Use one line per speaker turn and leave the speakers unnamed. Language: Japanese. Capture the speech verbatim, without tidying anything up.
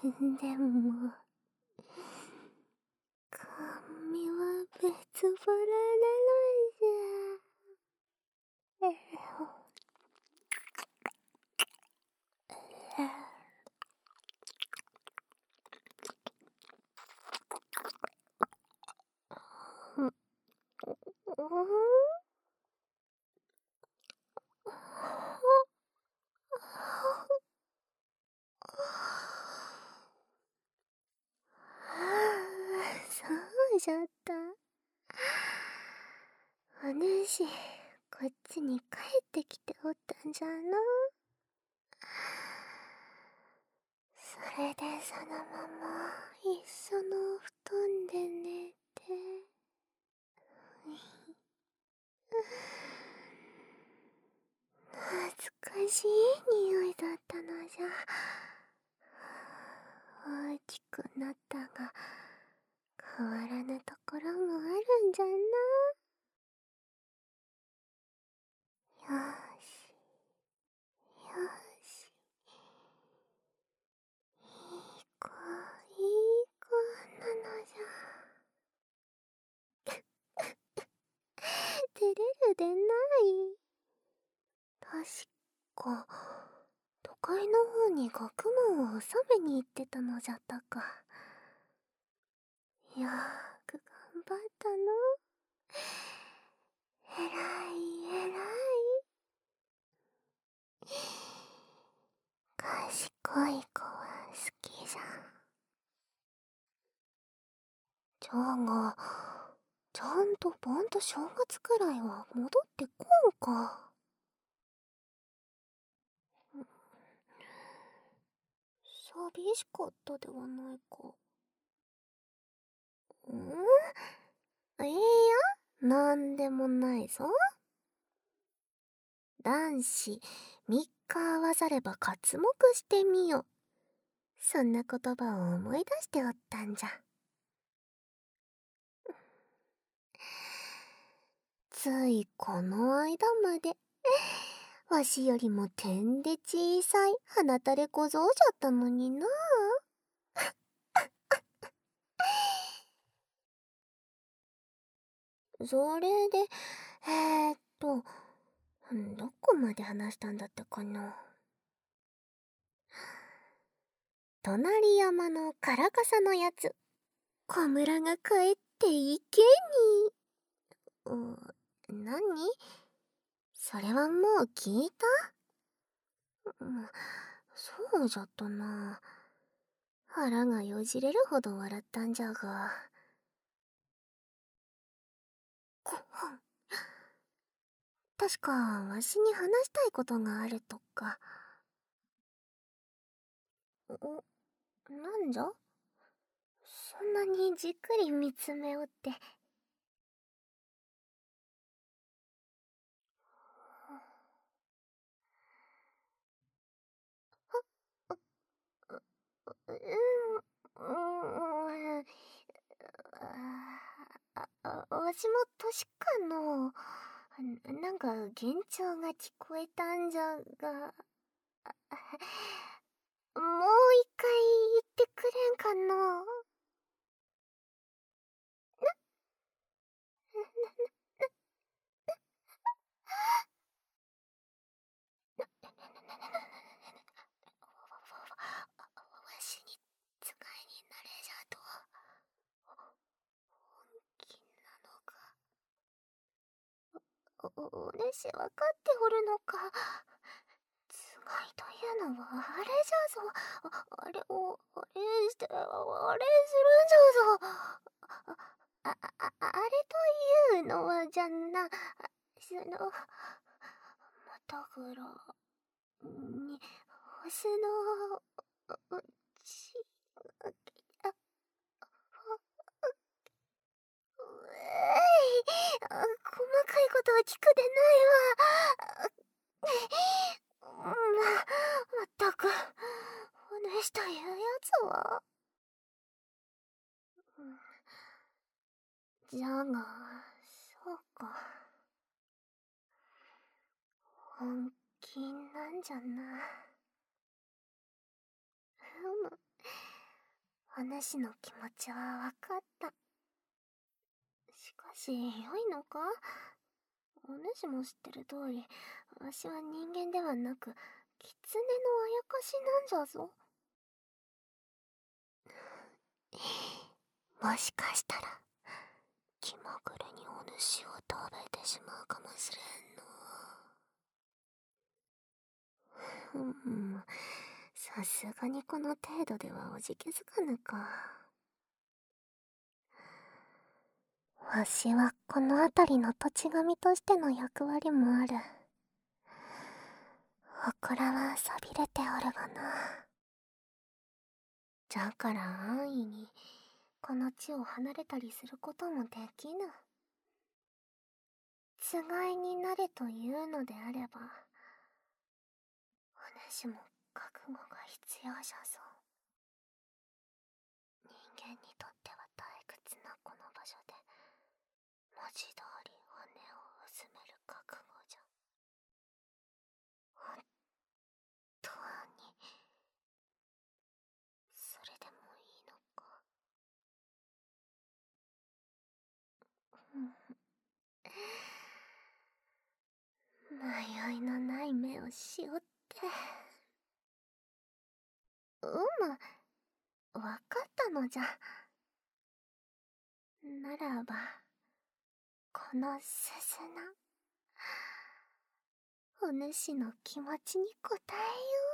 でも、髪は別腹なのじゃ。えほ。うん。そうじゃった。お主、こっちに帰ってきておったんじゃな。それでそのまま一緒のお布団で寝て。懐かしい匂いだったのじゃ。大きくなったが変わらぬところもあるんじゃな。よしよし、いい子いい子なのじゃ。照れるでない。確か都会の方に学問を収めに行ってたのじゃったか。よーく頑張ったの。えらいえらい。賢い子は好きじゃん。じゃが、ちゃんと盆と正月くらいは戻ってこんか。寂しかったではないか。ん？いいや、なんでもないぞ。男子、三日会わざれば刮目してみよ。そんな言葉を思い出しておったんじゃ。ついこの間まで、わしよりも点で小さい鼻垂れ小僧じゃったのにな。それで、えーっと、どこまで話したんだったかな。隣山のカラカサのやつ、小村が帰って池に。う、何？それはもう聞いた？うん、そうじゃったな。腹がよじれるほど笑ったんじゃが。こ確かわしに話したいことがあるとか。お、なんじゃ？そんなにじっくり見つめおって。う、うん、うん、あ、あ、わしも確かの、なんか幻聴が聞こえたんじゃが、もう一回言ってくれんかの。わしに使いになれじゃと。本気なのか。お、お主わかっておるのか。つがいというのはあれじゃぞ。あれを、あれして、あれするんじゃぞ。あ、あ、あ、あれというのはじゃな、その、またぐらに、星の、うち、あ、うえい、細かいことは聞くでないわ。ま、まったく、お主というやつは。じゃが、そうか。本気なんじゃな。ふむ。 お主の気持ちはわかった。しかし、良いのか？お主も知ってる通り、わしは人間ではなく、狐のあやかしなんじゃぞ。もしかしたら、気まぐれにお主を食べてしまうかもしれんの。ふん、さすがにこの程度ではおじけづかぬか。わしはこの辺りの土地神としての役割もある。祠はさびれておるがな。だから安易にこの地を離れたりすることもできぬ。つがいになれというのであれば、お主も覚悟が必要じゃぞ。人間にとっては退屈なこの場所で、文字通り骨をうずめる覚悟じゃ。本当に、それでもいいのか。迷いのない目をしおって。うむ、わかったのじゃ。ならば、この鈴な、お主の気持ちに応えよう。